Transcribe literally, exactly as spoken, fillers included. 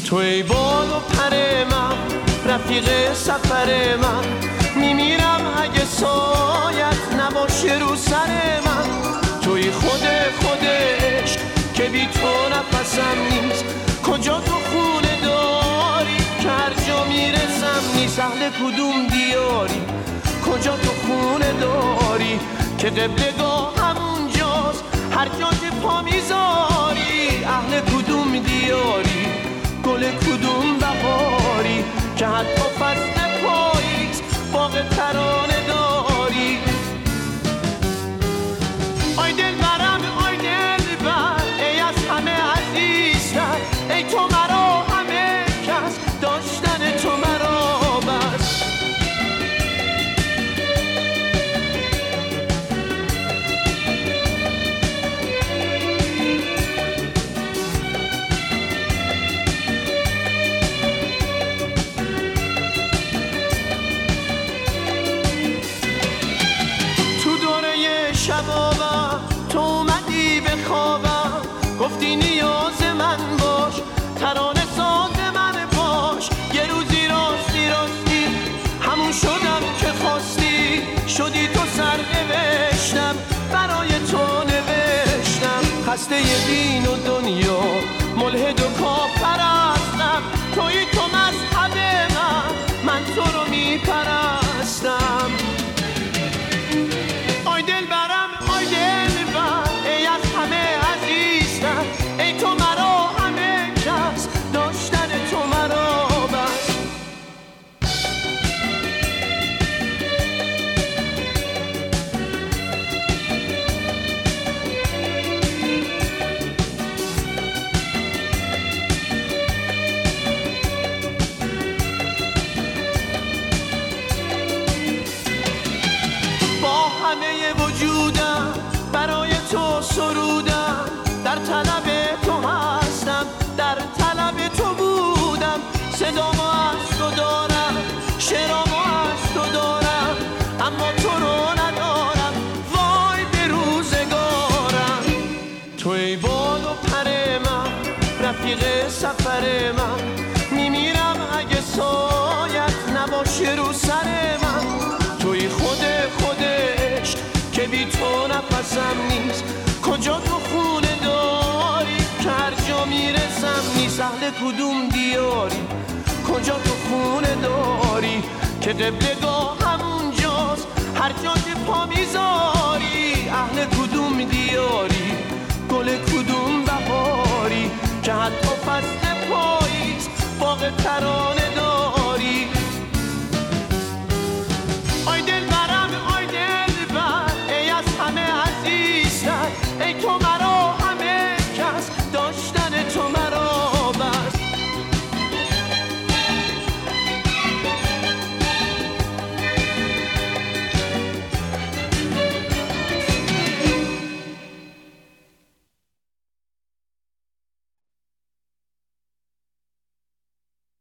تو ای بال و پر من، رفیق سفر من، میمیرم اگه سایت نباشه رو سر من. توی خود خودش که بی تو نفسم نیست، کجا تو خونه داری که هر جا میرسم نیست. اهل کدوم دیاری، کجا تو خونه داری که قبلگاه همونجاست هر جا که پا میذاری. اهل کدوم دیاری، گل کدوم بهاری که حتی فصل پاییز باغ ترانه داری. آی دل برم، آی دل بر، ای از همه عزیزتر، ای تو مرا همه کس، داشتن تو مرا بس. شبابم تو اومدی به خوابم، گفتی نیاز من باش، ترانه ساز من باش. یه روزی راستی راستی همون شدم که خواستی، شدی تو سر نوشتم برای تو نوشتم. خسته دین و دنیا، ملحد و کافر هستم، توی تو مذهب من، من تو رو میپرستم. آی دل برم، آی دل بر، ای از همه عزیزتر، ای تو مرا همه کس، داشتن تو مرا بس. با همه وجودم برای تو سرودم، در طلب تو هستم، در طلب تو بودم. صدامو از تو دارم، شعرامو از تو دارم، اما تو رو ندارم، وای به روزگارم. تو ای بال و پر من، رفیق سفر من، میمیرم اگه سایت نباشه رو سر من. توی خود خودش که بی تو نفسم نیست، کجا تو خونه داری که هر جا میرسم نیست. اهل کدوم دیاری، کجا تو خونه داری که قبلگاه همونجاست هر جا که پا میذاری. اهل کدوم دیاری، گل کدوم بهاری که حتی فصل پاییز باغ ترانه